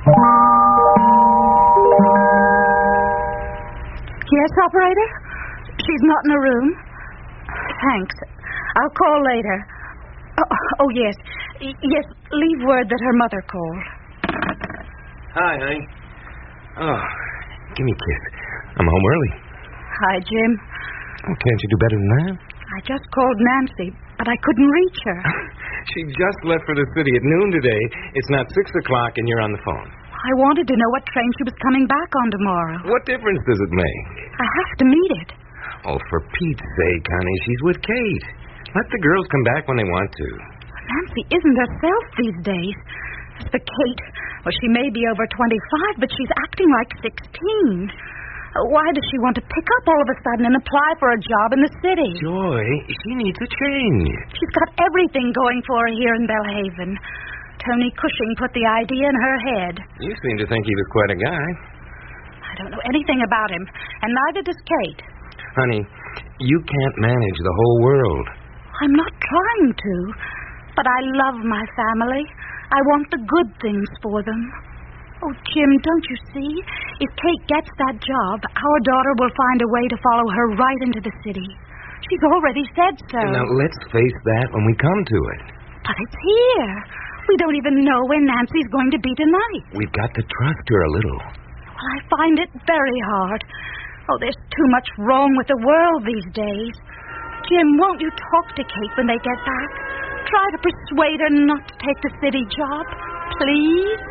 Yes, operator? She's not in the room. Thanks. I'll call later. Oh, yes. Yes, leave word that her mother called. Hi, honey. Oh, give me a kiss. I'm home early. Hi, Jim. Oh, can't you do better than that? I just called Nancy, but I couldn't reach her. She just left for the city at noon today. It's not 6 o'clock and you're on the phone. I wanted to know what train she was coming back on tomorrow. What difference does it make? I have to meet it. Oh, for Pete's sake, honey, she's with Kate. Let the girls come back when they want to. Nancy isn't herself these days. As for Kate, well, she may be over 25, but she's acting like 16. Why does she want to pick up all of a sudden and apply for a job in the city? Joy, she needs a change. She's got everything going for her here in Belhaven. Tony Cushing put the idea in her head. You seem to think he was quite a guy. I don't know anything about him, and neither does Kate. Honey, you can't manage the whole world. I'm not trying to, but I love my family. I want the good things for them. Oh, Jim, don't you see? If Kate gets that job, our daughter will find a way to follow her right into the city. She's already said so. Now, let's face that when we come to it. But it's here. We don't even know when Nancy's going to be tonight. We've got to trust her a little. Well, I find it very hard. Oh, there's too much wrong with the world these days. Jim, won't you talk to Kate when they get back? Try to persuade her not to take the city job, please.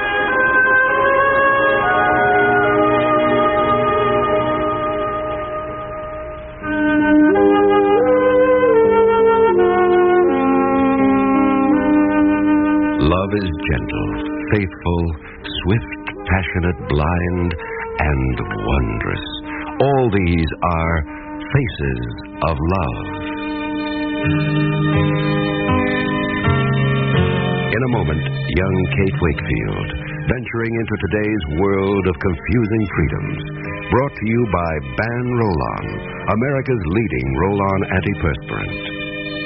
Love is gentle, faithful, swift, passionate, blind, and wondrous. All these are faces of love. In a moment, young Kate Wakefield, venturing into today's world of confusing freedoms. Brought to you by Ban Roll-On, America's leading roll-on antiperspirant.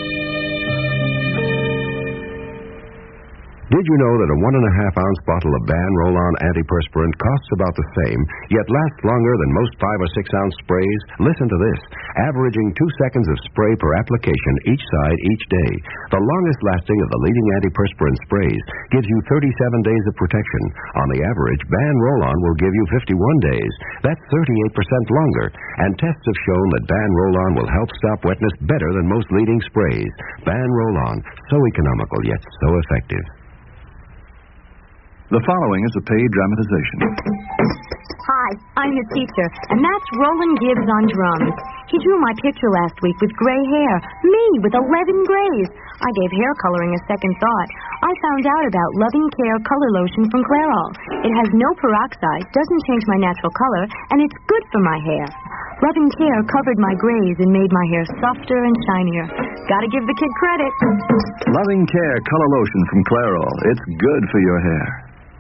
Did you know that a 1.5-ounce bottle of Ban Roll-On antiperspirant costs about the same, yet lasts longer than most 5 or 6-ounce sprays? Listen to this. Averaging 2 seconds of spray per application each side each day. The longest lasting of the leading antiperspirant sprays gives you 37 days of protection. On the average, Ban Roll-On will give you 51 days. That's 38% longer. And tests have shown that Ban Roll-On will help stop wetness better than most leading sprays. Ban Roll-On, so economical yet so effective. The following is a paid dramatization. Hi, I'm your teacher, and that's Roland Gibbs on drums. He drew my picture last week with gray hair. Me, with 11 grays. I gave hair coloring a second thought. I found out about Loving Care Color Lotion from Clairol. It has no peroxide, doesn't change my natural color, and it's good for my hair. Loving Care covered my grays and made my hair softer and shinier. Gotta give the kid credit. Loving Care Color Lotion from Clairol. It's good for your hair.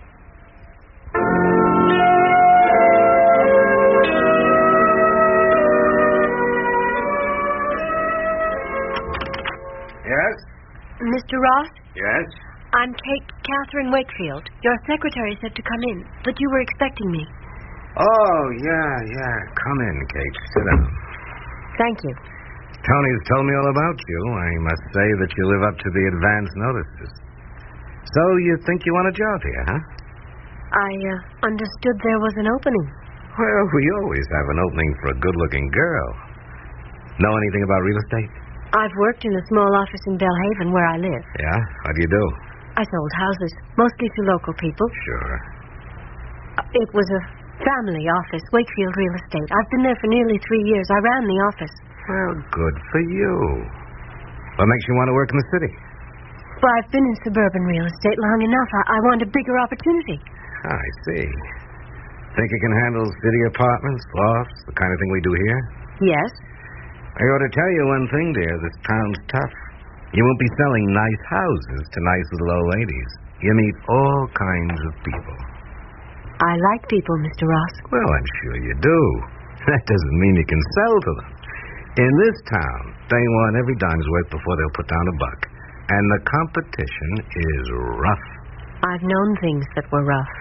Yes? Mr. Ross? Yes? I'm Catherine Wakefield. Your secretary said to come in, but you were expecting me. Oh, yeah. Come in, Kate. Sit down. Thank you. Tony's told me all about you. I must say that you live up to the advance notices. So you think you want a job here, huh? I understood there was an opening. Well, we always have an opening for a good-looking girl. Know anything about real estate? I've worked in a small office in Belhaven where I live. Yeah? What do you do? I sold houses, mostly to local people. Sure. It was a family office, Wakefield Real Estate. I've been there for nearly 3 years. I ran the office. Well, good for you. What makes you want to work in the city? Well, I've been in suburban real estate long enough. I want a bigger opportunity. I see. Think you can handle city apartments, lofts, the kind of thing we do here? Yes. I ought to tell you one thing, dear. This town's tough. You won't be selling nice houses to nice little old ladies. You meet all kinds of people. I like people, Mr. Ross. Well, I'm sure you do. That doesn't mean you can sell to them. In this town, they want every dime's worth before they'll put down a buck. And the competition is rough. I've known things that were rough.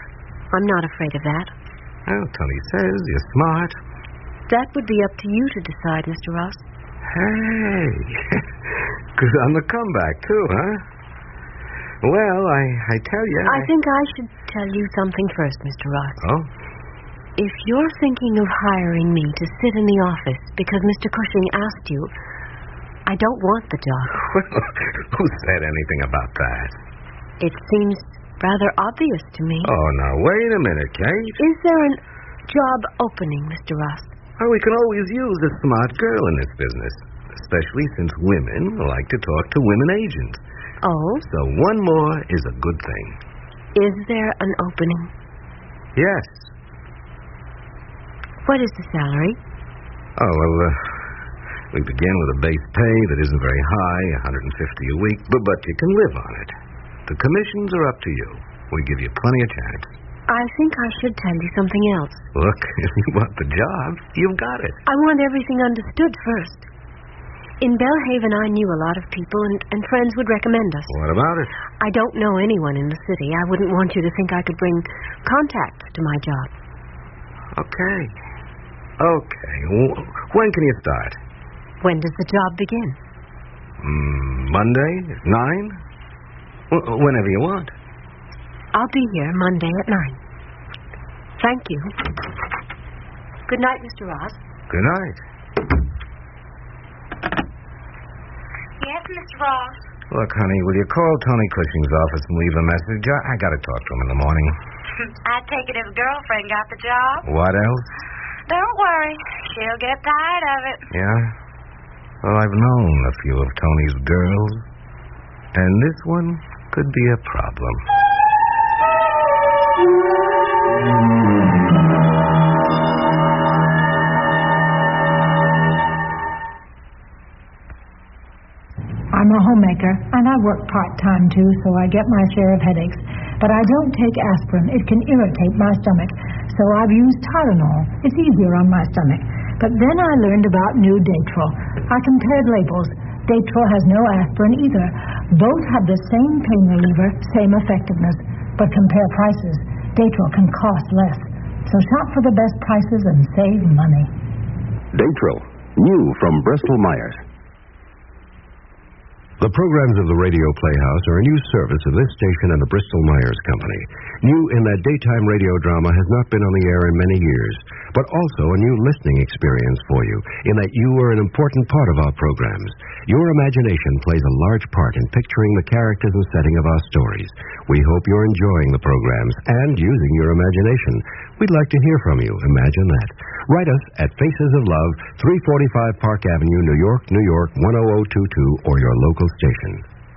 I'm not afraid of that. Well, Tony says you're smart. That would be up to you to decide, Mr. Ross. Hey, good on the comeback, too, huh? Well, I tell you... I think I should tell you something first, Mr. Ross. Oh? If you're thinking of hiring me to sit in the office because Mr. Cushing asked you, I don't want the job. Well, who said anything about that? It seems rather obvious to me. Oh, now, wait a minute, Kate. Is there a job opening, Mr. Ross? Well, we can always use a smart girl in this business, especially since women like to talk to women agents. Oh? So one more is a good thing. Is there an opening? Yes. What is the salary? Oh, well, we begin with a base pay that isn't very high, $150 a week, but you can live on it. The commissions are up to you. We give you plenty of chance. I think I should tell you something else. Look, if you want the job, you've got it. I want everything understood first. In Bellhaven, I knew a lot of people, and friends would recommend us. What about it? I don't know anyone in the city. I wouldn't want you to think I could bring contacts to my job. Okay. When can you start? When does the job begin? Monday at 9? Whenever you want. I'll be here Monday at 9. Thank you. Good night, Mr. Ross. Good night. Yes, Mr. Ross. Look, honey, will you call Tony Cushing's office and leave a message? I got to talk to him in the morning. I'd take it if a girlfriend got the job. What else? Don't worry. She'll get tired of it. Yeah? Well, I've known a few of Tony's girls, and this one could be a problem. I'm a homemaker, and I work part-time, too, so I get my share of headaches. But I don't take aspirin. It can irritate my stomach. So I've used Tylenol. It's easier on my stomach. But then I learned about new Datril. I compared labels. Datril has no aspirin either. Both have the same pain reliever, same effectiveness. But compare prices. Datril can cost less. So shop for the best prices and save money. Datril, new from Bristol-Myers. The programs of the Radio Playhouse are a new service of this station and the Bristol-Myers Company. New in that daytime radio drama has not been on the air in many years, but also a new listening experience for you, in that you are an important part of our programs. Your imagination plays a large part in picturing the characters and setting of our stories. We hope you're enjoying the programs and using your imagination. We'd like to hear from you. Imagine that. Write us at Faces of Love, 345 Park Avenue, New York, New York, 10022, or your local station.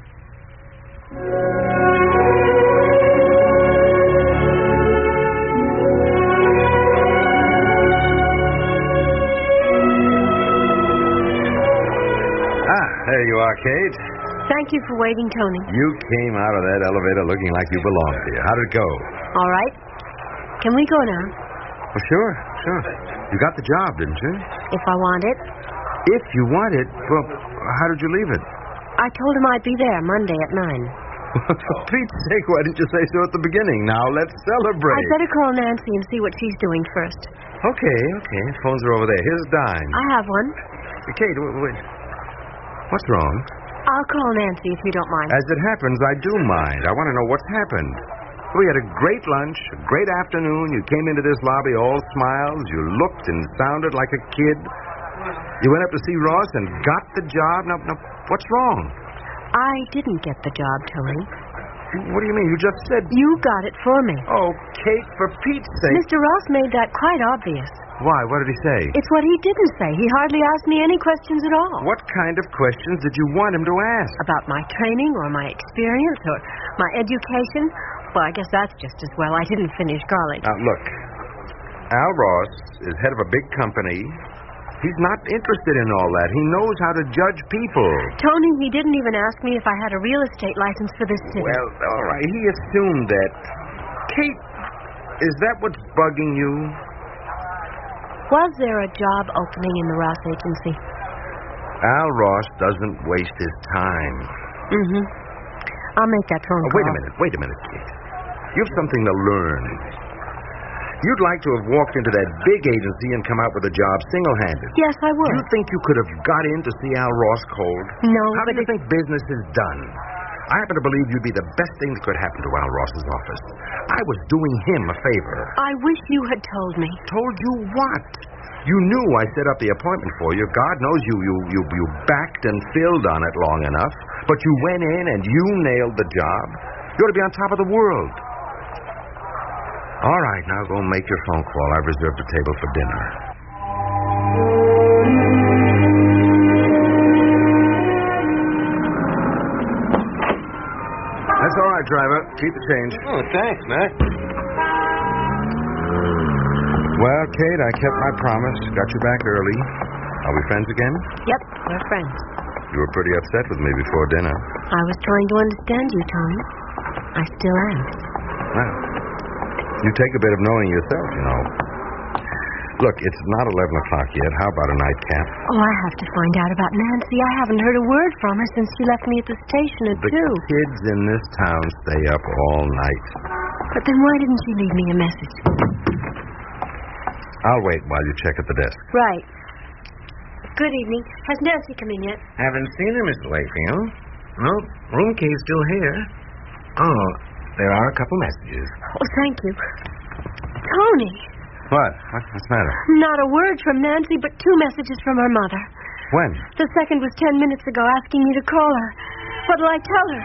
There you are, Kate. Thank you for waiting, Tony. You came out of that elevator looking like you belonged here. How did it go? All right. Can we go now? Well, sure. You got the job, didn't you? If I want it. If you want it? Well, how did you leave it? I told him I'd be there Monday at 9. For Pete's sake, why didn't you say so at the beginning? Now, let's celebrate. I'd better call Nancy and see what she's doing first. Okay. Phones are over there. Here's Dime. I have one. Kate, wait. What's wrong? I'll call Nancy if you don't mind. As it happens, I do mind. I want to know what's happened. We had a great lunch, a great afternoon. You came into this lobby all smiles. You looked and sounded like a kid. You went up to see Ross and got the job. Now, what's wrong? I didn't get the job, Tony. What do you mean? You just said... You got it for me. Oh, Kate, for Pete's sake. Mr. Ross made that quite obvious. Why? What did he say? It's what he didn't say. He hardly asked me any questions at all. What kind of questions did you want him to ask? About my training or my experience or my education? Well, I guess that's just as well. I didn't finish college. Now, look. Al Ross is head of a big company. He's not interested in all that. He knows how to judge people. Tony, he didn't even ask me if I had a real estate license for this city. Well, all right. He assumed that. Kate, is that what's bugging you? Was there a job opening in the Ross agency? Al Ross doesn't waste his time. Mm-hmm. I'll make that phone call. Wait a minute, Kate. You have something to learn. You'd like to have walked into that big agency and come out with a job single-handed. Yes, I would. You think you could have got in to see Al Ross cold? No, How but do you think business is done? I happen to believe you'd be the best thing that could happen to Al Ross's office. I was doing him a favor. I wish you had told me. Told you what? You knew I set up the appointment for you. God knows you backed and filled on it long enough. But you went in and you nailed the job. You ought to be on top of the world. All right, now go make your phone call. I've reserved a table for dinner. That's all right, driver. Keep the change. Oh, thanks, Mac. Well, Kate, I kept my promise. Got you back early. Are we friends again? Yep, we're friends. You were pretty upset with me before dinner. I was trying to understand you, Tom. I still am. Well, you take a bit of knowing yourself, you know. Look, it's not 11 o'clock yet. How about a nightcap? Oh, I have to find out about Nancy. I haven't heard a word from her since she left me at the station at 2. The kids in this town stay up all night. But then why didn't she leave me a message? I'll wait while you check at the desk. Right. Good evening. Has Nancy come in yet? Haven't seen her, Mr. Wakefield. No, room key's still here. Oh, there are a couple messages. Oh, thank you. Tony! What? What's the matter? Not a word from Nancy, but 2 messages from her mother. When? The second was 10 minutes ago, asking me to call her. What'll I tell her?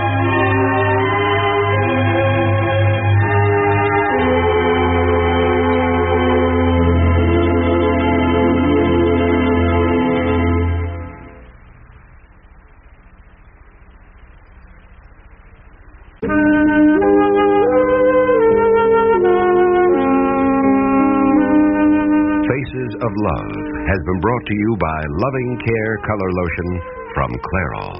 Faces of Love has been brought to you by Loving Care Color Lotion from Clairol.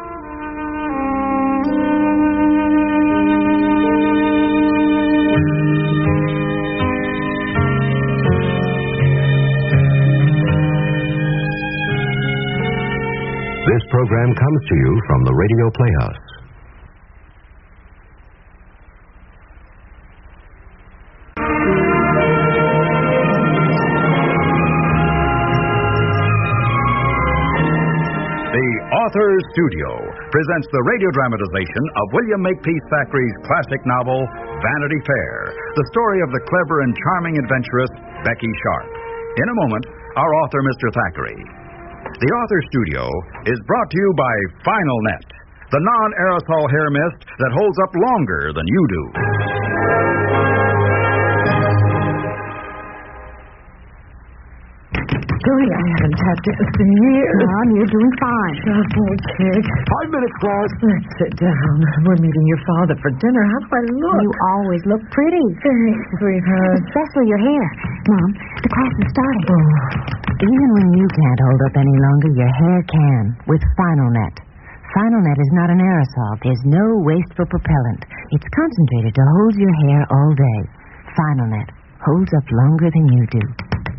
This program comes to you from the Radio Playhouse. Authors Studio presents the radio dramatization of William Makepeace Thackeray's classic novel, Vanity Fair, the story of the clever and charming adventuress, Becky Sharp. In a moment, our author, Mr. Thackeray. The Author Studio is brought to you by Final Net, the non-aerosol hair mist that holds up longer than you do. Julie, I haven't tapped it in years. Mom, you're doing fine. Oh, boy, kid. 5 minutes, class. Let's sit down. We're meeting your father for dinner. How do I look? You always look pretty. Thanks, sweetheart. Especially your hair. Mom, the class is starting. Oh. Even when you can't hold up any longer, your hair can with Final Net. Final Net is not an aerosol. There's no wasteful propellant. It's concentrated to hold your hair all day. Final Net holds up longer than you do.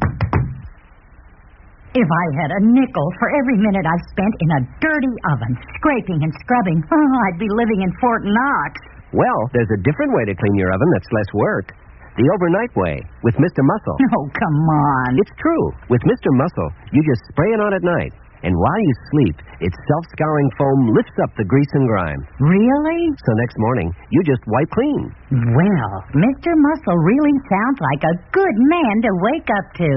If I had a nickel for every minute I've spent in a dirty oven, scraping and scrubbing, I'd be living in Fort Knox. Well, there's a different way to clean your oven that's less work. The overnight way, with Mr. Muscle. Oh, come on. It's true. With Mr. Muscle, you just spray it on at night. And while you sleep, its self-scouring foam lifts up the grease and grime. Really? So next morning, you just wipe clean. Well, Mr. Muscle really sounds like a good man to wake up to.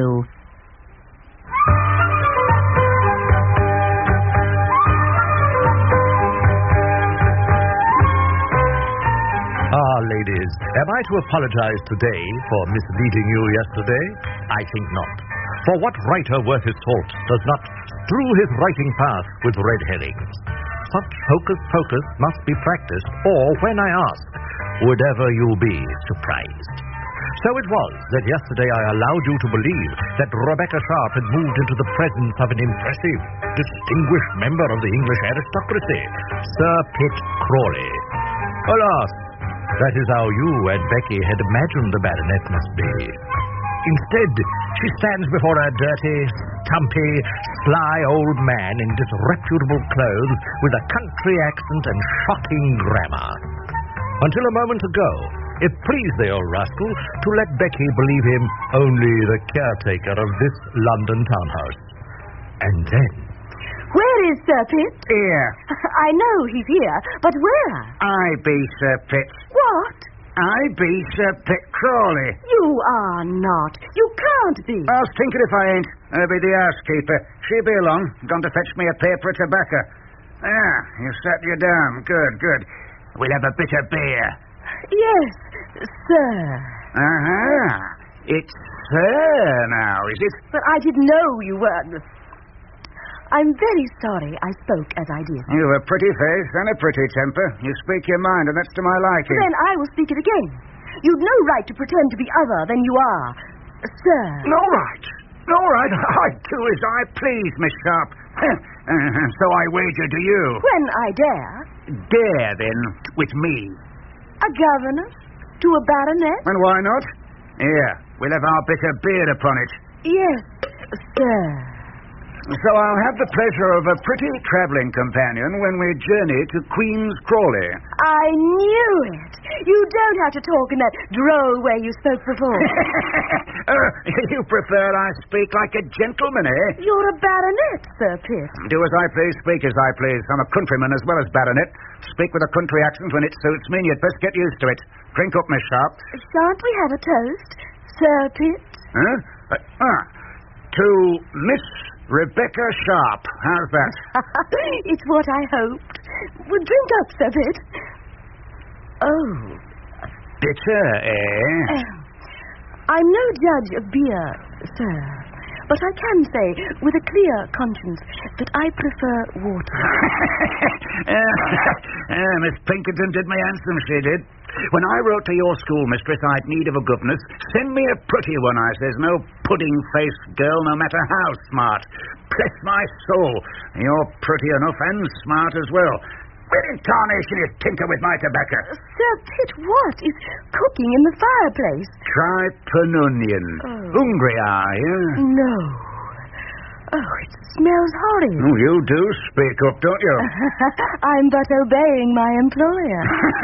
Ladies, am I to apologize today for misleading you yesterday? I think not. For what writer worth his salt does not strew his writing path with red herrings? Such hocus-pocus must be practiced, or when I ask, would ever you be surprised? So it was that yesterday I allowed you to believe that Rebecca Sharp had moved into the presence of an impressive, distinguished member of the English aristocracy, Sir Pitt Crawley. Alas, that is how you and Becky had imagined the baronet must be. Instead, she stands before a dirty, stumpy, sly old man in disreputable clothes with a country accent and shocking grammar. Until a moment ago, It pleased the old rascal to let Becky believe him only the caretaker of this London townhouse. And then... Where is Sir Pitt? Here. I know he's here, but where? I be Sir Pitt. What? I be Sir Pitt Crawley. You are not. You can't be. I'll stink it if I ain't. I'll be the housekeeper. She be along. Gone to fetch me a paper of tobacco. Ah, you sat you down. Good, good. We'll have a bit of beer. Yes, sir. Uh-huh. It's sir now, is it? But I didn't know you were... I'm very sorry I spoke as I did. You've a pretty face and a pretty temper. You speak your mind, and that's to my liking. Then I will speak it again. You've no right to pretend to be other than you are, sir. No right. No right. I do as I please, Miss Sharp. So I wager to you. When I dare. Dare, then, with me. A governess? To a baronet? And why not? Here, we'll have our bit of beer upon it. Yes, sir. So I'll have the pleasure of a pretty travelling companion when we journey to Queen's Crawley. I knew it. You don't have to talk in that droll way you spoke before. You prefer I speak like a gentleman, eh? You're a baronet, Sir Pitt. Do as I please, speak as I please. I'm a countryman as well as baronet. Speak with a country accent when it suits me, and you'd best get used to it. Drink up, Miss Sharp. Shan't we have a toast, Sir Pitt? Huh? To Miss Rebecca Sharp. How's that? It's what I hoped. Well, drink up, Sir Pitt. Oh. Bitter, eh? I'm no judge of beer, sir. But I can say, with a clear conscience, that I prefer water. Miss Pinkerton did me handsome, she did. When I wrote to your schoolmistress I'd need of a governess, send me a pretty one, I says. No pudding-faced girl, no matter how smart. Bless my soul. You're pretty enough and smart as well. Where in tarnation is tinker with my tobacco? Sir Pitt, what is cooking in the fireplace? Tripe and onion. Hungry, are you? No. Oh, it smells horrid. Oh, you do speak up, don't you? I'm but obeying my employer.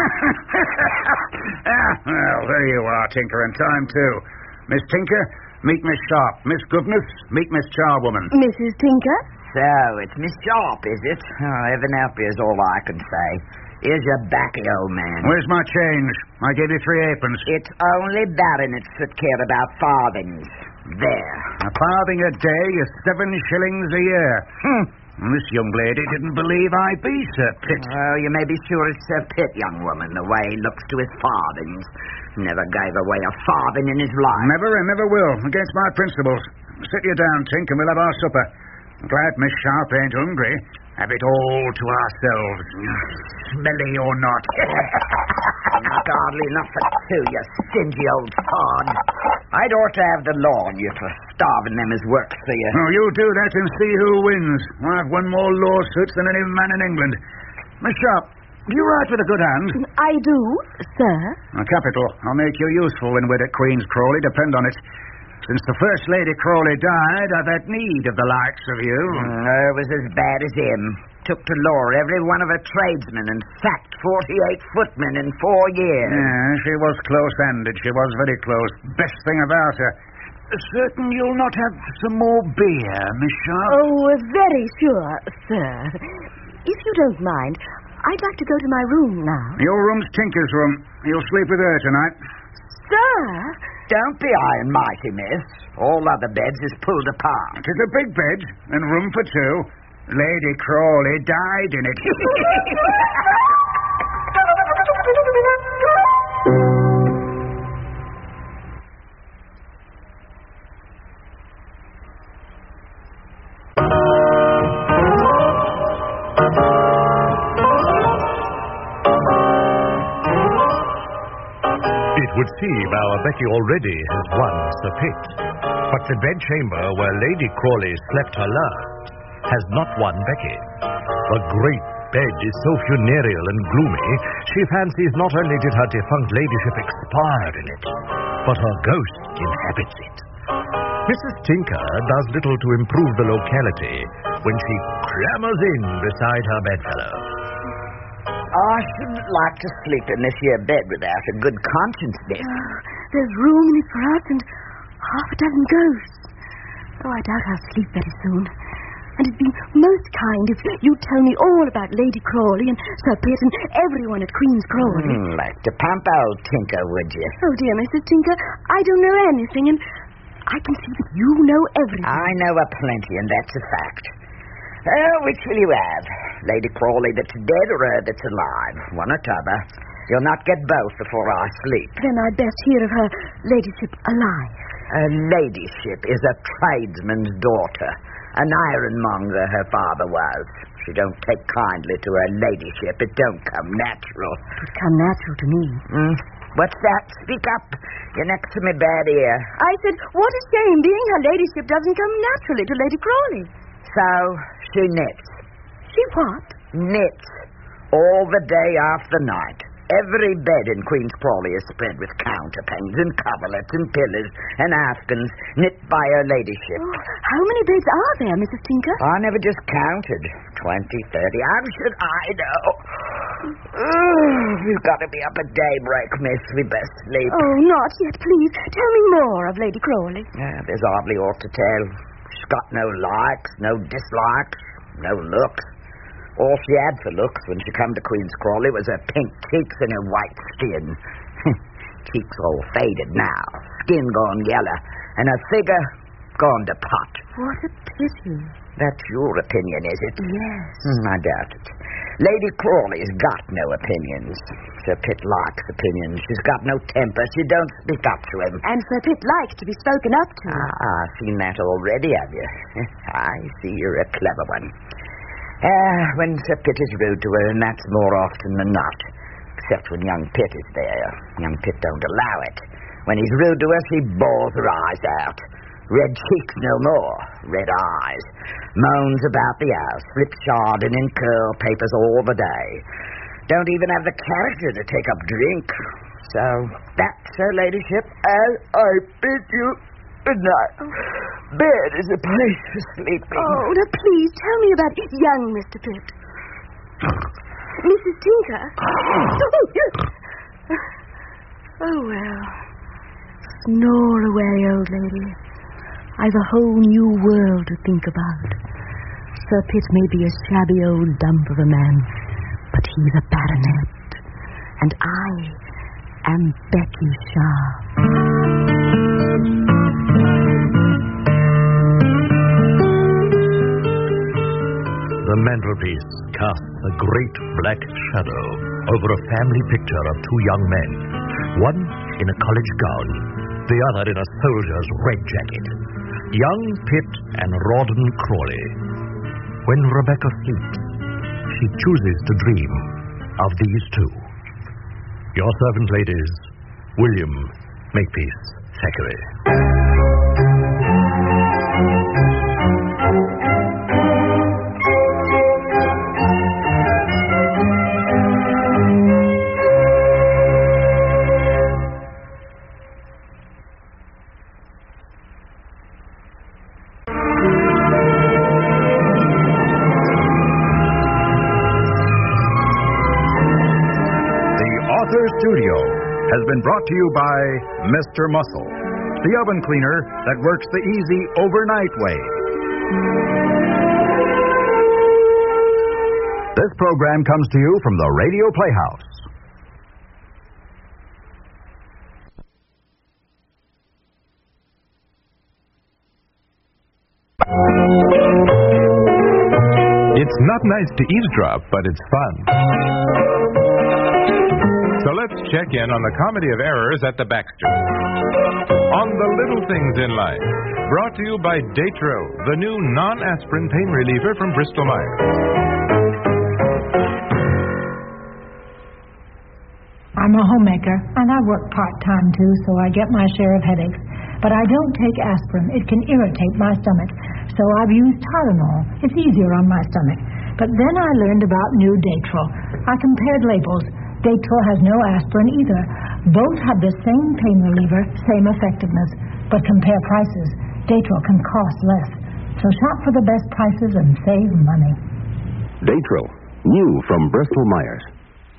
Well, there you are, Tinker, in time, too. Miss Tinker, meet Miss Sharp. Miss Goodness, meet Miss Charwoman. Mrs. Tinker? So, it's Miss Sharp, is it? Oh, heaven help you is all I can say. Here's your baccy, old man. Where's my change? I gave you 3 halfpence. It's only baronets that care about farthings. There. A farthing a day is 7 shillings a year. And this young lady didn't believe I be Sir Pitt. Well, you may be sure it's Sir Pitt, young woman, the way he looks to his farthings. Never gave away a farthing in his life. Never and never will, against my principles. Sit you down, Tink, and we'll have our supper. Glad Miss Sharp ain't hungry. Have it all to ourselves. Smelly or not. Not hardly enough for 2, you stingy old fard. I'd ought to have the law on you for starving them as works for you. Oh, you do that and see who wins. I've won more lawsuits than any man in England. Miss Sharp, do you write with a good hand? I do, sir. Capital. I'll make you useful when we're at Queen's Crawley, depend on it. Since the First Lady Crawley died, I've had need of the likes of you. It was as bad as him. Took to law every one of her tradesmen and sacked 48 footmen in 4 years. Yeah, she was close-handed. She was very close. Best thing about her. Certain you'll not have some more beer, Miss Sharp? Oh, very sure, sir. If you don't mind, I'd like to go to my room now. Your room's Tinker's room. You'll sleep with her tonight. Sir! Don't be high and mighty, miss. All other beds is pulled apart. It is a big bed and room for 2. Lady Crawley died in it. It would seem our Becky already has won Sir Pitt, but the bedchamber where Lady Crawley slept her last has not won Becky. The great bed is so funereal and gloomy, she fancies not only did her defunct ladyship expire in it, but her ghost inhabits it. Mrs. Tinker does little to improve the locality when she clambers in beside her bedfellow. I shouldn't like to sleep in this here bed without a good conscience, Miss. There's room in it for us and half a dozen ghosts. Oh, I doubt I'll sleep very soon. And it'd be most kind if you'd tell me all about Lady Crawley and Sir Pitt and everyone at Queen's Crawley. Like to pump old Tinker, would you? Oh, dear Mrs. Tinker, I don't know anything, and I can see that you know everything. I know a plenty, and that's a fact. Which will you have? Lady Crawley that's dead or her that's alive? One or t'other. You'll not get both before I sleep. Then I'd best hear of her ladyship alive. Her ladyship is a tradesman's daughter. An ironmonger her father was. She don't take kindly to her ladyship. It don't come natural. It come natural to me. What's that? Speak up. You're next to me bad ear. I said, what a shame being her ladyship doesn't come naturally to Lady Crawley. So, she knits. She what? Knits. All the day after night. Every bed in Queen's Crawley is spread with counterpanes and coverlets and pillows and afghans knit by her ladyship. Oh, how many beds are there, Mrs. Tinker? I never just counted. 20, 30. How should I know? We've got to be up at daybreak, miss. We best sleep. Oh, not yet, please. Tell me more of Lady Crawley. There's hardly aught to tell. She's got no likes, no dislikes, no looks. All she had for looks when she come to Queen's Crawley was her pink cheeks and her white skin. Cheeks all faded now, skin gone yellow, and her figure gone to pot. What a pity. That's your opinion, is it? Yes. I doubt it. Lady Crawley's got no opinions. Sir Pitt likes opinions. She's got no temper. She don't speak up to him. And Sir Pitt likes to be spoken up to. I've seen that already, have you? I see you're a clever one. When Sir Pitt is rude to her, and that's more often than not. Except when young Pitt is there. Young Pitt don't allow it. When he's rude to her, she bawls her eyes out. Red cheeks no more. Red eyes. Moans about the house. Slipsharding in curl papers all the day. Don't even have the character to take up drink. So, that's her ladyship, as I bid you good night. Bed is a place for sleeping. Oh, now please tell me about young Mr. Pitt. Mrs. Tinker? Oh, well. Snore away, old lady. I've a whole new world to think about. Sir Pitt may be a shabby old dump of a man, but he's a baronet. And I am Becky Sharp. The mantelpiece casts a great black shadow over a family picture of two young men, one in a college gown, the other in a soldier's red jacket. Young Pitt and Rawdon Crawley. When Rebecca sleeps, she chooses to dream of these two. Your servant, ladies, William Makepeace Thackeray. Studio has been brought to you by Mr. Muscle, the oven cleaner that works the easy overnight way. This program comes to you from the Radio Playhouse. It's not nice to eavesdrop, but it's fun. So let's check in on the comedy of errors at the Baxters. On the little things in life. Brought to you by Datro, the new non-aspirin pain reliever from Bristol Myers. I'm a homemaker, and I work part-time, too, so I get my share of headaches. But I don't take aspirin. It can irritate my stomach. So I've used Tylenol. It's easier on my stomach. But then I learned about new Datro. I compared labels. Datro has no aspirin either. Both have the same pain reliever, same effectiveness. But compare prices. Datro can cost less. So shop for the best prices and save money. Datro, new from Bristol Myers.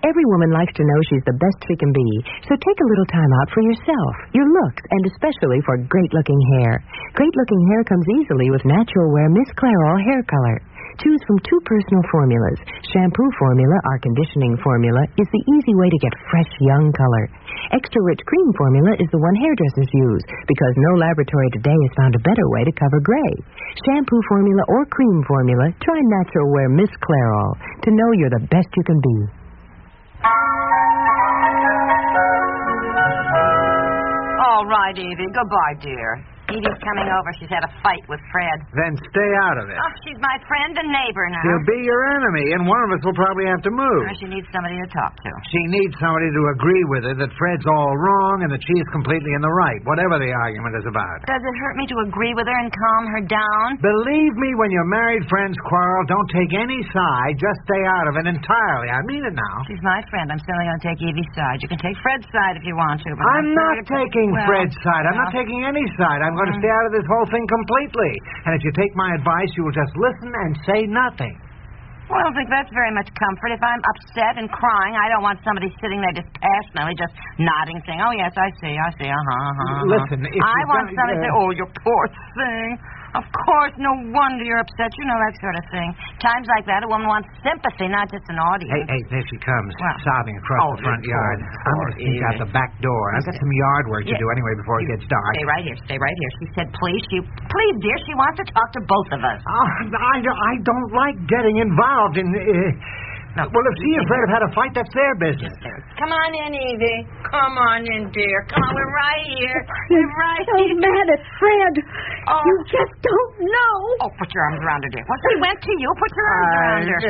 Every woman likes to know she's the best she can be, so take a little time out for yourself, your looks, and especially for great-looking hair. Great-looking hair comes easily with Natural Wear Miss Clairol hair color. Choose from 2 personal formulas. Shampoo formula, our conditioning formula, is the easy way to get fresh, young color. Extra rich cream formula is the one hairdressers use, because no laboratory today has found a better way to cover gray. Shampoo formula or cream formula, try Natural Wear Miss Clairol to know you're the best you can be. All right, Evie. Goodbye, dear. Edie's coming over. She's had a fight with Fred. Then stay out of it. Oh, she's my friend and neighbor now. She'll be your enemy, and one of us will probably have to move. She needs somebody to talk to. She needs somebody to agree with her that Fred's all wrong and that she's completely in the right, whatever the argument is about. Does it hurt me to agree with her and calm her down? Believe me, when your married friends quarrel, don't take any side. Just stay out of it entirely. I mean it now. She's my friend. I'm certainly going to take Evie's side. You can take Fred's side if you want to. But I'm not taking Fred's side. I'm not taking any side. I'm going to stay out of this whole thing completely. And if you take my advice, you will just listen and say nothing. Well, I don't think that's very much comfort. If I'm upset and crying, I don't want somebody sitting there just passionately, just nodding, saying, oh, yes, I see, Listen, if I want don't, somebody to say, oh, you poor thing. Of course, no wonder you're upset. You know that sort of thing. Times like that, a woman wants sympathy, not just an audience. Hey, there she comes, sobbing across the front yard. I'm going to sneak out the back door. I've got some yard work to do anyway before it gets dark. Stay right here. She said, please, dear, she wants to talk to both of us. I don't like getting involved in... Well, if she and Fred have had a fight, that's their business. Come on in, Evie. Come on in, dear. Come on, we're right here. We're right so here. Mad at Fred. Oh. You just don't know. Oh, put your arms around her, dear. Once she went to you, put your arms around her.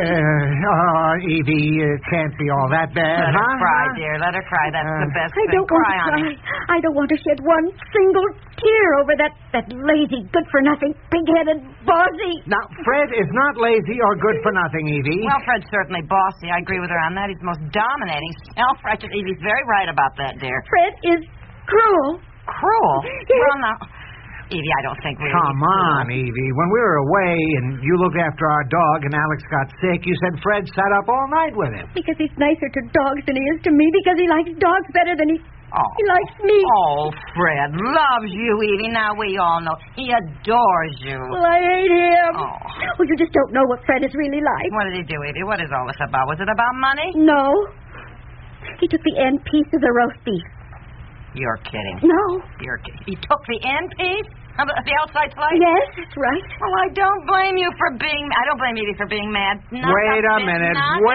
Evie, it can't be all that bad, Let her cry, dear. Let her cry. That's the best thing. I don't want to cry. I don't want to shed one single tear over that lazy, good-for-nothing, pig-headed bossy. Now, Fred is not lazy or good-for-nothing, Evie. Well, Fred's certainly bossy. I agree with her on that. He's the most dominating, self-righteous. Evie's very right about that, dear. Fred is cruel. Cruel? Yes. Well, now, Evie, I don't think really. Come on, Evie. When we were away and you looked after our dog and Alex got sick, you said Fred sat up all night with him. Because he's nicer to dogs than he is to me. Because he likes dogs better than he likes me. Oh, Fred loves you, Evie. Now we all know. He adores you. Well, I hate him. Oh. Well, you just don't know what Fred is really like. What did he do, Evie? What is all this about? Was it about money? No. He took the end piece of the roast beef. You're kidding. No. He took the end piece? The outside slice? Yes, that's right. Well, I don't blame you for being... I don't blame Evie for being mad. Wait a minute.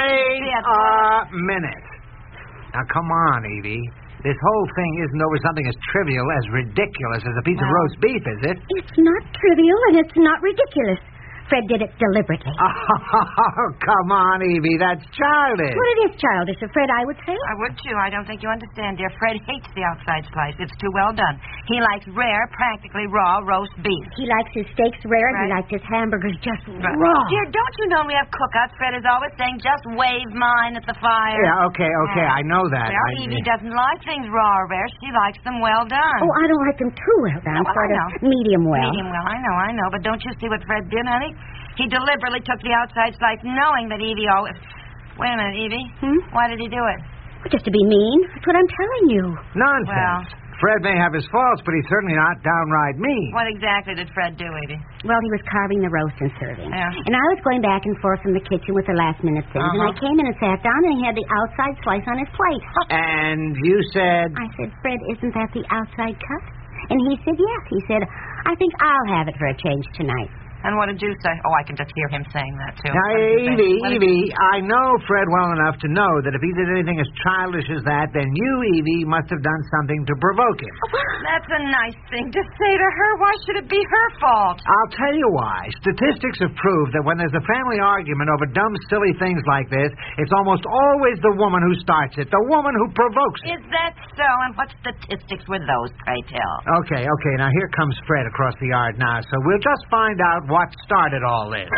Now, come on, Evie. This whole thing isn't over something as trivial, as ridiculous as a piece of roast beef, is it? It's not trivial, and it's not ridiculous. Fred did it deliberately. Oh, come on, Evie. That's childish. Well, it is childish of Fred, I would say. I would, too. I don't think you understand, dear. Fred hates the outside slice. It's too well done. He likes rare, practically raw roast beef. He likes his steaks rare, and he likes his hamburgers just raw. Dear, don't you know we have cookouts? Fred is always saying, just wave mine at the fire. Yeah, okay. I know that. Well, Evie doesn't like things raw or rare. She likes them well done. Oh, I don't like them too well done. Sort of medium well. Medium well, I know. But don't you see what Fred did, honey? He deliberately took the outside slice, knowing that Evie always... Wait a minute, Evie. Why did he do it? Well, just to be mean. That's what I'm telling you. Nonsense. Fred may have his faults, but he's certainly not downright mean. What exactly did Fred do, Evie? Well, he was carving the roast and serving. Yeah. And I was going back and forth from the kitchen with the last-minute things, and I came in and sat down, and he had the outside slice on his plate. And you said... I said, Fred, isn't that the outside cut? And he said, yes. He said, I think I'll have it for a change tonight. And what did you say? Oh, I can just hear him saying that, too. Now, Evie, I know Fred well enough to know that if he did anything as childish as that, then you, Evie, must have done something to provoke him. That's a nice thing to say to her. Why should it be her fault? I'll tell you why. Statistics have proved that when there's a family argument over dumb, silly things like this, it's almost always the woman who starts it, the woman who provokes it. Is that so? And what statistics were those, pray tell? Okay. Now, here comes Fred across the yard now, so we'll just find out what started all this.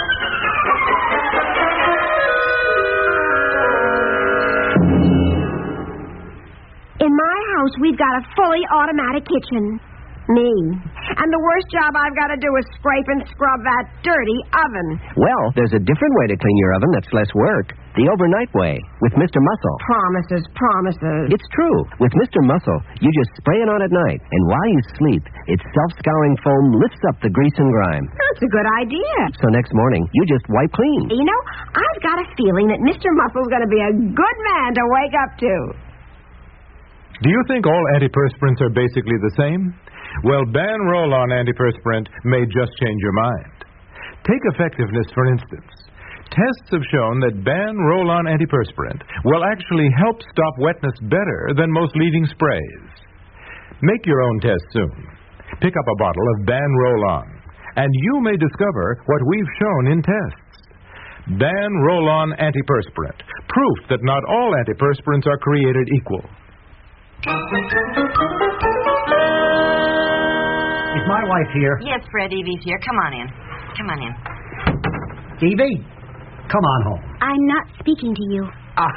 In my house, we've got a fully automatic kitchen. Me. And the worst job I've got to do is scrape and scrub that dirty oven. Well, there's a different way to clean your oven that's less work. the overnight way, with Mr. Muscle. Promises. It's true. With Mr. Muscle, you just spray it on at night, and while you sleep, its self-scouring foam lifts up the grease and grime. That's a good idea. So next morning, you just wipe clean. You know, I've got a feeling that Mr. Muscle's going to be a good man to wake up to. Do you think all antiperspirants are basically the same? Well, Ban Roll-On antiperspirant may just change your mind. Take effectiveness, for instance. Tests have shown that Ban Roll-On antiperspirant will actually help stop wetness better than most leading sprays. Make your own test soon. Pick up a bottle of Ban Roll-On, and you may discover what we've shown in tests. Ban Roll-On antiperspirant, proof that not all antiperspirants are created equal. Is my wife here? Yes, Fred, Evie's here. Come on in. Evie, come on home. I'm not speaking to you.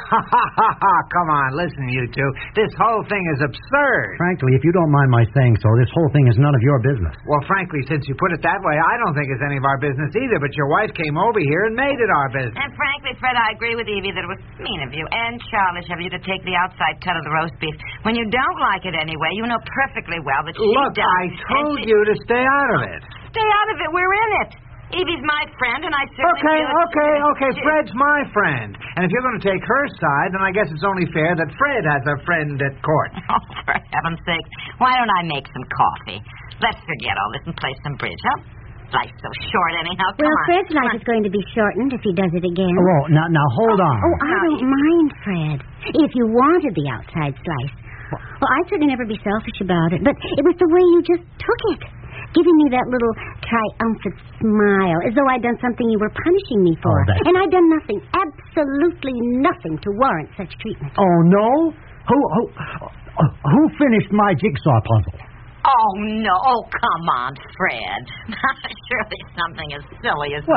Come on, listen, you two. This whole thing is absurd. Frankly, if you don't mind my saying so, this whole thing is none of your business. Well, frankly, since you put it that way, I don't think it's any of our business either, but your wife came over here and made it our business. And frankly, Fred, I agree with Evie that it was mean of you and childish of you to take the outside cut of the roast beef. When you don't like it anyway, you know perfectly well that she Look, does. I told you to stay out of it. Stay out of it. We're in it. Evie's my friend, and I certainly feel Okay. Fred's my friend. And if you're going to take her side, then I guess it's only fair that Fred has a friend at court. Oh, for heaven's sake. Why don't I make some coffee? Let's forget all this and play some bridge, huh? Life's so short anyhow. Come on. Fred's life is going to be shortened if he does it again. Oh, now hold on. Oh, I don't mind, Fred. If you wanted the outside slice. Well, I'd certainly never be selfish about it, but it was the way you just took it. Giving me that little triumphant smile, as though I'd done something you were punishing me for. And I'd done nothing, absolutely nothing, to warrant such treatment. Oh, no? Who finished my jigsaw puzzle? Oh, no. Oh, come on, Fred. Surely something as silly as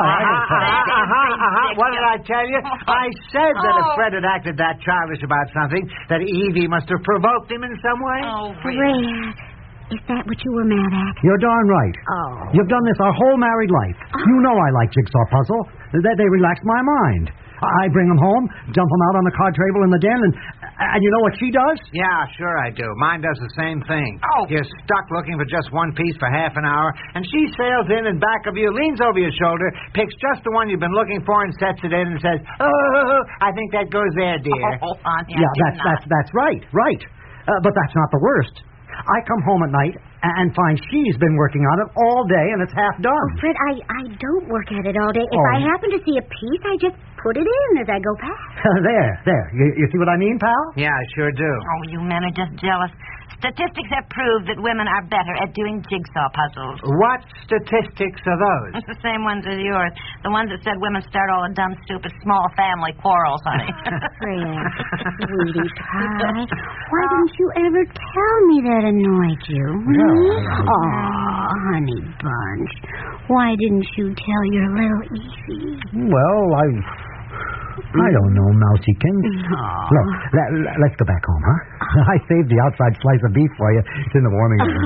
that. What did I tell you? I said that if Fred had acted that childish about something, that Evie must have provoked him in some way. Oh, Fred. Is that what you were mad at? You're darn right. Oh. You've done this our whole married life. You know I like jigsaw puzzle. They relax my mind. I bring them home, dump them out on the card table in the den, and you know what she does? Yeah, sure I do. Mine does the same thing. Oh. You're stuck looking for just one piece for half an hour, and she sails in back of you, leans over your shoulder, picks just the one you've been looking for, and sets it in and says, "Oh, I think that goes there, dear." Oh, honey, that's right. But that's not the worst. I come home at night and find she's been working on it all day, and it's half done. Oh, Fred, I don't work at it all day. If I happen to see a piece, I just put it in as I go past. There. You see what I mean, pal? Yeah, I sure do. Oh, you men are just jealous. Statistics have proved that women are better at doing jigsaw puzzles. What statistics are those? It's the same ones as yours. The ones that said women start all the dumb, stupid, small family quarrels, honey. Fred, sweetie pie, why didn't you ever tell me that annoyed you? Oh, honey bunch, why didn't you tell your little Evie? Well, I don't know, Mousykins. Look, let's go back home, huh? I saved the outside slice of beef for you. It's in the warming room.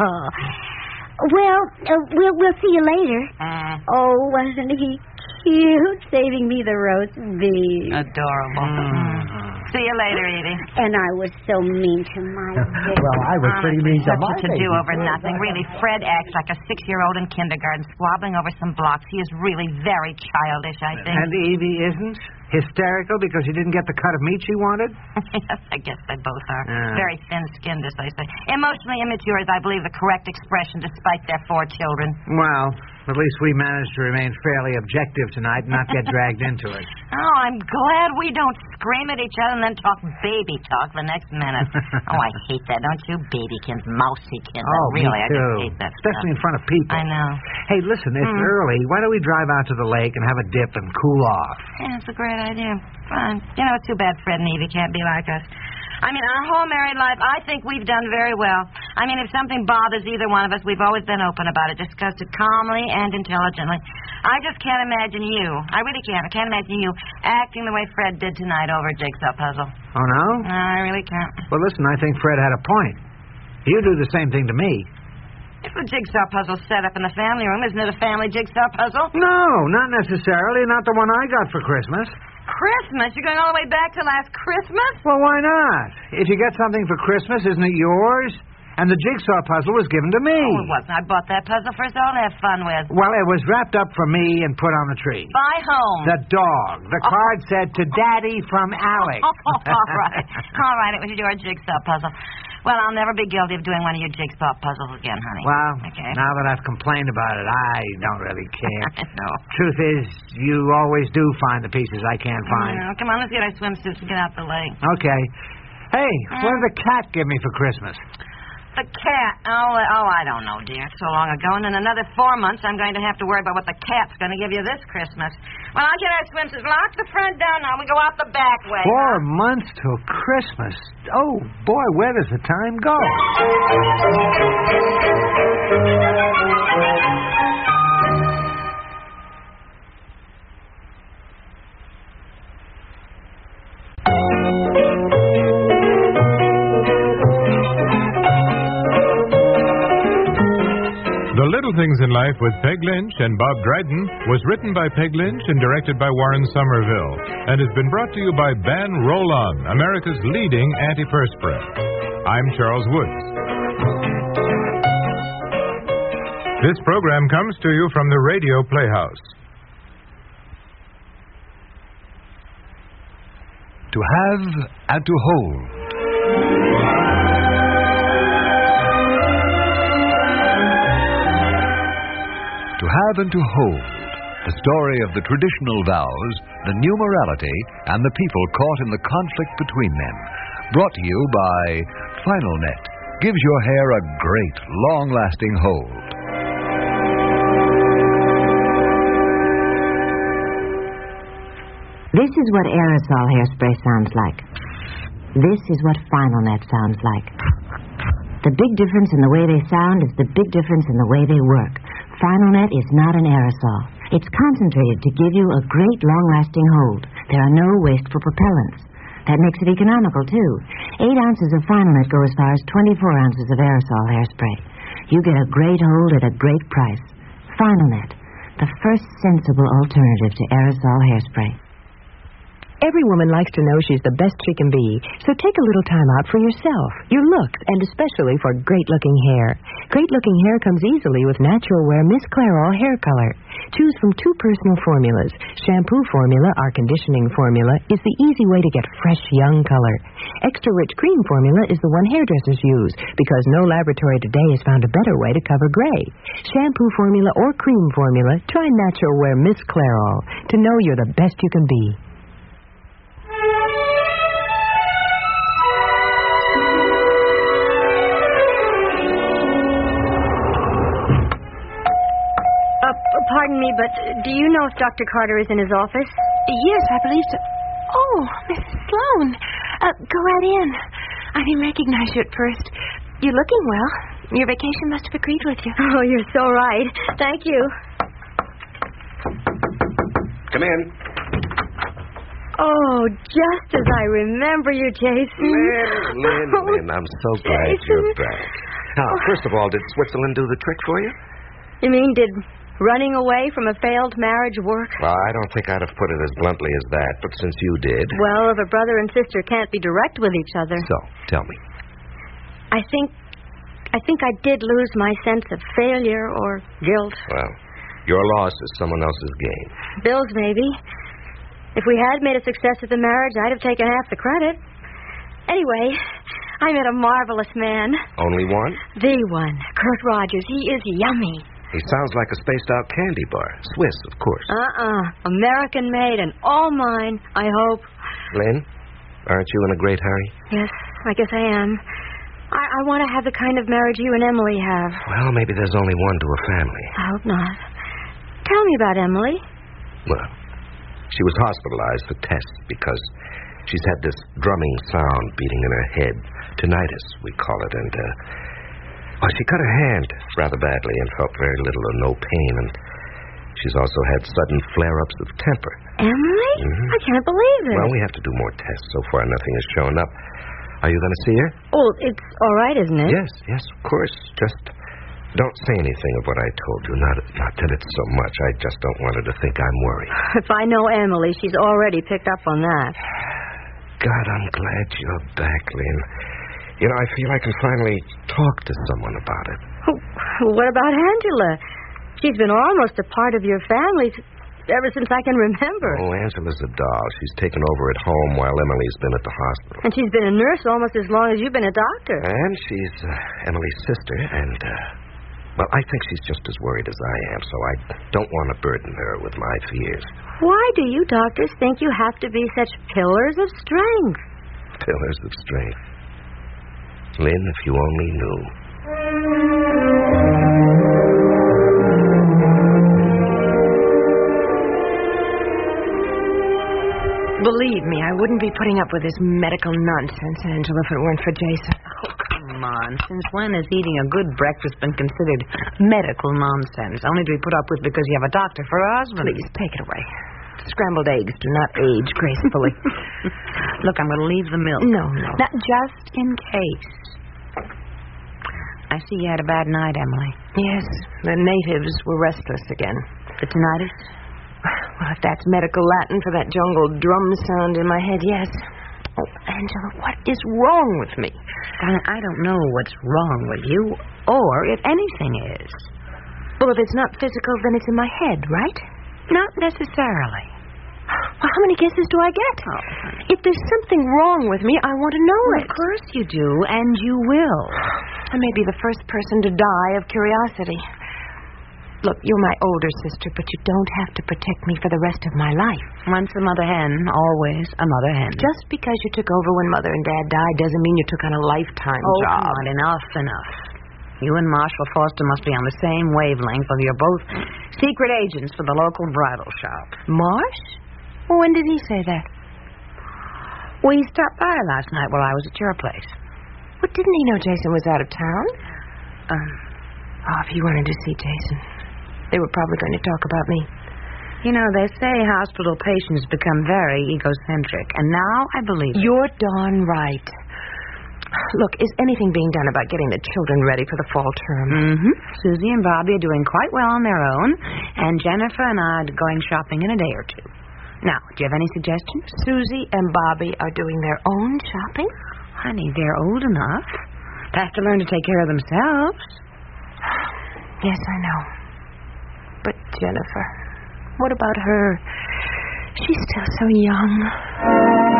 Well, we'll see you later. Oh, wasn't he cute, saving me the roast beef? Adorable. See you later, Edie. And I was so mean to my baby. Well, I was pretty mean to my baby. To do over nothing. Really, Fred acts like a 6-year-old in kindergarten, squabbling over some blocks. He is really very childish, I think. And Evie isn't? Hysterical because she didn't get the cut of meat she wanted? Yes, I guess they both are. Very thin-skinned, as they say. Emotionally immature is, I believe, the correct expression, despite their 4 children. Well, at least we managed to remain fairly objective tonight and not get dragged into it. Oh, I'm glad we don't scream at each other and then talk baby talk the next minute. Oh, I hate that, don't you? Babykins, mousykins. Oh, really, me too. I just hate that Especially stuff. in front of people. I know. Hey, listen, it's early. Why don't we drive out to the lake and have a dip and cool off? Yeah, it's a great idea. Fine. You know, it's too bad Fred and Evie can't be like us. I mean, our whole married life, I think we've done very well. I mean, if something bothers either one of us, we've always been open about it, discussed it calmly and intelligently. I just can't imagine you. I really can't. I can't imagine you acting the way Fred did tonight over a jigsaw puzzle. Oh, no? No, I really can't. Well, listen, I think Fred had a point. You do the same thing to me. If a jigsaw puzzle's set up in the family room, isn't it a family jigsaw puzzle? No, not necessarily. Not the one I got for Christmas. Christmas? You're going all the way back to last Christmas? Well, why not? If you get something for Christmas, isn't it yours? And the jigsaw puzzle was given to me. Oh, it wasn't. I bought that puzzle for us all to have fun with. Well, it was wrapped up for me and put on the tree. By whom? The dog. The card said, to Daddy from Alex. All right. All right, it was your jigsaw puzzle. Well, I'll never be guilty of doing one of your jigsaw puzzles again, honey. Well, okay. Now that I've complained about it, I don't really care. No. Truth is, you always do find the pieces I can't find. Come on, let's get our swimsuits and get out the lake. Okay. Hey, what did the cat give me for Christmas? The cat. Oh, I don't know, dear. It's so long ago. And in another 4 months, I'm going to have to worry about what the cat's going to give you this Christmas. Well, I'll get our swimsuits. Lock the front door now. We go out the back way. 4 months till Christmas. Oh, boy, where does the time go? The Little Things in Life with Peg Lynch and Bob Dryden was written by Peg Lynch and directed by Warren Somerville and has been brought to you by Ban Roll-On, America's leading antiperspirant. I'm Charles Woods. This program comes to you from the Radio Playhouse. To have and to hold. To have and to hold, the story of the traditional vows, the new morality, and the people caught in the conflict between them. Brought to you by Final Net. Gives your hair a great, long-lasting hold. This is what aerosol hairspray sounds like. This is what Final Net sounds like. The big difference in the way they sound is the big difference in the way they work. Final Net is not an aerosol. It's concentrated to give you a great long-lasting hold. There are no wasteful propellants. That makes it economical, too. 8 ounces of Final Net go as far as 24 ounces of aerosol hairspray. You get a great hold at a great price. Final Net, the first sensible alternative to aerosol hairspray. Every woman likes to know she's the best she can be, so take a little time out for yourself, your looks, and especially for great-looking hair. Great-looking hair comes easily with natural wear Miss Clairol hair color. Choose from 2 personal formulas. Shampoo formula, our conditioning formula, is the easy way to get fresh, young color. Extra-rich cream formula is the one hairdressers use, because no laboratory today has found a better way to cover gray. Shampoo formula or cream formula, try natural wear Miss Clairol to know you're the best you can be. Pardon me, but do you know if Dr. Carter is in his office? Yes, I believe so. Oh, Mrs. Sloan. Go right in. I didn't recognize you at first. You're looking well. Your vacation must have agreed with you. Oh, you're so right. Thank you. Come in. Oh, just as I remember you, Jason. Lynn, I'm so glad you're back. Now, first of all, did Switzerland do the trick for you? You mean, did running away from a failed marriage work? Well, I don't think I'd have put it as bluntly as that, but since you did... Well, if a brother and sister can't be direct with each other... So, tell me. I think I did lose my sense of failure or guilt. Well, your loss is someone else's gain. Bill's, maybe. If we had made a success of the marriage, I'd have taken half the credit. Anyway, I met a marvelous man. Only one? The one. Kurt Rogers. He is yummy. He sounds like a spaced-out candy bar. Swiss, of course. American-made and all mine, I hope. Lynn, aren't you in a great hurry? Yes, I guess I am. I want to have the kind of marriage you and Emily have. Well, maybe there's only one to a family. I hope not. Tell me about Emily. Well, she was hospitalized for tests because she's had this drumming sound beating in her head. Tinnitus, we call it, and, well, she cut her hand rather badly and felt very little or no pain, and she's also had sudden flare-ups of temper. Emily? Mm-hmm. I can't believe it. Well, we have to do more tests. So far, nothing has shown up. Are you going to see her? Oh, it's all right, isn't it? Yes, of course. Just Don't say anything of what I told you. Not that it's so much. I just don't want her to think I'm worried. If I know Emily, she's already picked up on that. God, I'm glad you're back, Lynn. You know, I feel I can finally talk to someone about it. What about Angela? She's been almost a part of your family ever since I can remember. Oh, Angela's a doll. She's taken over at home while Emily's been at the hospital. And she's been a nurse almost as long as you've been a doctor. And she's Emily's sister, and, well, I think she's just as worried as I am, so I don't want to burden her with my fears. Why do you doctors think you have to be such pillars of strength? Pillars of strength. Lynn, if you only knew. Believe me, I wouldn't be putting up with this medical nonsense, Angela, if it weren't for Jason. Oh, come on. Since when has eating a good breakfast been considered medical nonsense? Only to be put up with because you have a doctor for a husband. Please, take it away. Scrambled eggs do not age gracefully. Look, I'm going to leave the milk. No. Now, just in case. I see you had a bad night, Emily. Yes, the natives were restless again. The tinnitus? Well, if that's medical Latin for that jungle drum sound in my head, yes. Oh, Angela, what is wrong with me? I don't know what's wrong with you, or if anything is. Well, if it's not physical, then it's in my head, right? Not necessarily. Well, how many guesses do I get? Oh, honey. If there's something wrong with me, I want to know it. Of course you do, and you will. I may be the first person to die of curiosity. Look, you're my older sister, but you don't have to protect me for the rest of my life. Once a mother hen, always a mother hen. Just because you took over when Mother and Dad died doesn't mean you took on a lifetime job. Oh, come on, enough. You and Marshall Foster must be on the same wavelength, whether you're both secret agents for the local bridal shop. Marsh? When did he say that? Well, he stopped by last night while I was at your place. Well, didn't he know Jason was out of town? If he wanted to see Jason, they were probably going to talk about me. You know, they say hospital patients become very egocentric, and now I believe it. You're darn right. Look, is anything being done about getting the children ready for the fall term? Mm-hmm. Susie and Bobby are doing quite well on their own, and Jennifer and I are going shopping in a day or two. Now, do you have any suggestions? Susie and Bobby are doing their own shopping? Honey, they're old enough. They have to learn to take care of themselves. Yes, I know. But Jennifer, what about her? She's still so young.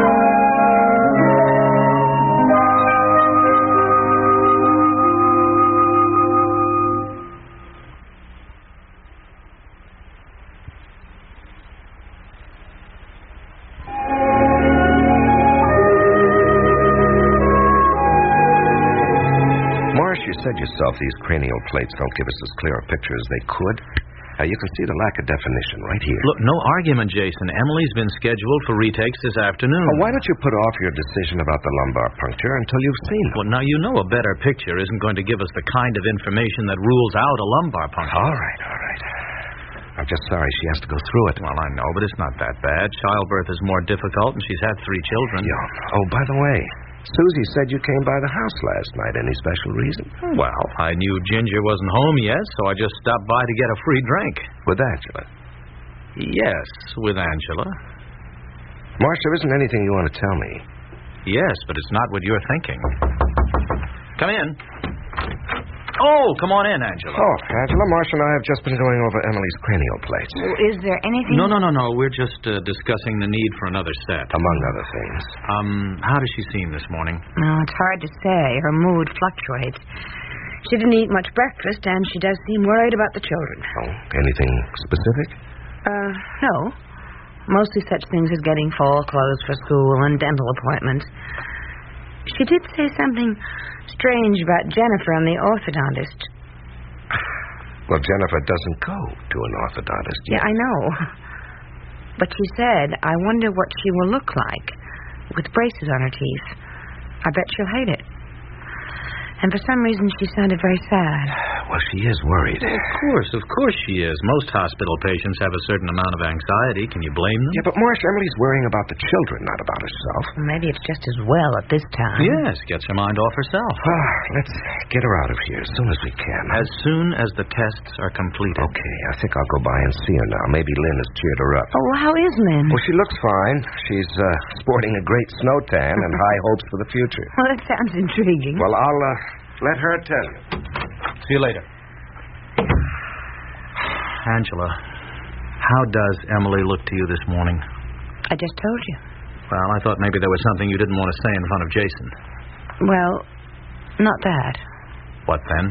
You said yourself these cranial plates don't give us as clear a picture as they could. You can see the lack of definition right here. Look, no argument, Jason. Emily's been scheduled for retakes this afternoon. Well, why don't you put off your decision about the lumbar puncture until you've seen them? Well, now, you know a better picture isn't going to give us the kind of information that rules out a lumbar puncture. All right. I'm just sorry she has to go through it. Well, I know, but it's not that bad. Childbirth is more difficult, and she's had 3 children. Yeah. Oh, by the way, Susie said you came by the house last night. Any special reason? Well, I knew Ginger wasn't home yet, so I just stopped by to get a free drink. With Angela? Yes, with Angela. Marsh, there isn't anything you want to tell me. Yes, but it's not what you're thinking. Come in. Oh, come on in, Angela. Oh, Angela, Marsh and I have just been going over Emily's cranial plates. Is there anything... No. We're just discussing the need for another set. Among other things. How does she seem this morning? No, it's hard to say. Her mood fluctuates. She didn't eat much breakfast, and she does seem worried about the children. Oh, anything specific? No. Mostly such things as getting fall clothes for school and dental appointments. She did say something strange about Jennifer and the orthodontist. Well, Jennifer doesn't go to an orthodontist yet. Yeah, I know. But she said, I wonder what she will look like with braces on her teeth. I bet she'll hate it. And for some reason, she sounded very sad. Well, she is worried. Of course she is. Most hospital patients have a certain amount of anxiety. Can you blame them? Yeah, but Marsh, Emily's worrying about the children, not about herself. Maybe it's just as well at this time. Yes, gets her mind off herself. Let's get her out of here as soon as we can. As soon as the tests are completed. Okay, I think I'll go by and see her now. Maybe Lynn has cheered her up. Oh, how is Lynn? Well, she looks fine. She's sporting a great snow tan and high hopes for the future. Well, that sounds intriguing. Well, I'll let her tell you. See you later. Angela, how does Emily look to you this morning? I just told you. Well, I thought maybe there was something you didn't want to say in front of Jason. Well, not that. What then?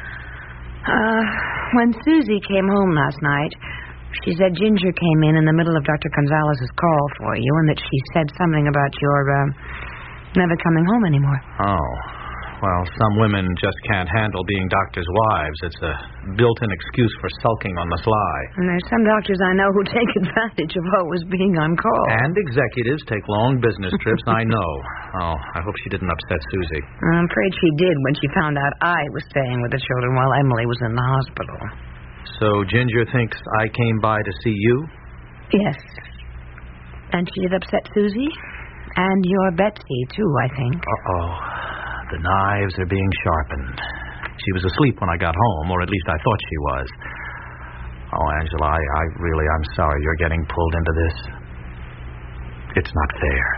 When Susie came home last night, she said Ginger came in the middle of Dr. Gonzalez's call for you and that she said something about your never coming home anymore. Oh. Well, some women just can't handle being doctors' wives. It's a built-in excuse for sulking on the sly. And there's some doctors I know who take advantage of always being on call. And executives take long business trips, I know. Oh, I hope she didn't upset Susie. I'm afraid she did when she found out I was staying with the children while Emily was in the hospital. So Ginger thinks I came by to see you? Yes. And she did upset Susie. And your Betsy, too, I think. Uh-oh. The knives are being sharpened. She was asleep when I got home, or at least I thought she was. Oh, Angela, I'm sorry you're getting pulled into this. It's not fair.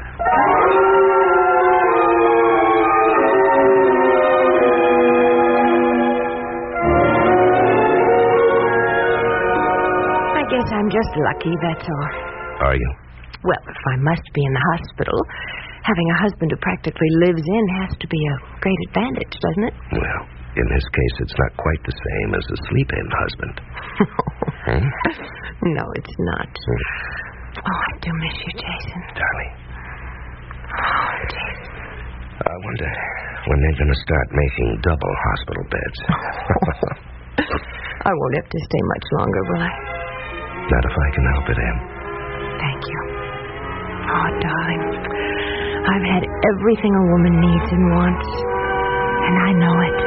I guess I'm just lucky, that's all. Are you? Well, if I must be in the hospital, having a husband who practically lives in has to be a great advantage, doesn't it? Well, in this case, it's not quite the same as a sleep-in husband. No, it's not. Oh, I do miss you, Jason. Darling. Oh, Jason. I wonder when they're going to start making double hospital beds. I won't have to stay much longer, will I? Not if I can help it, Em. Thank you. Oh, darling. I've had everything a woman needs and wants, and I know it.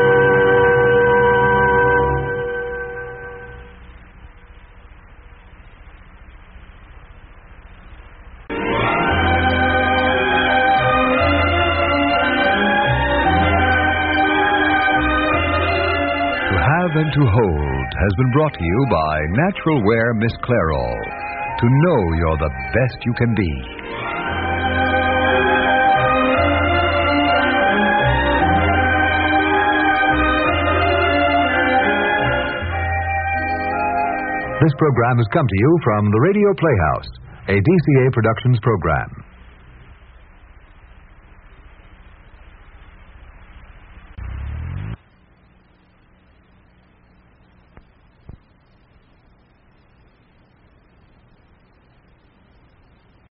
To Have and to Hold has been brought to you by Natural Wear Miss Clairol. To know you're the best you can be. This program has come to you from the Radio Playhouse, a DCA Productions program.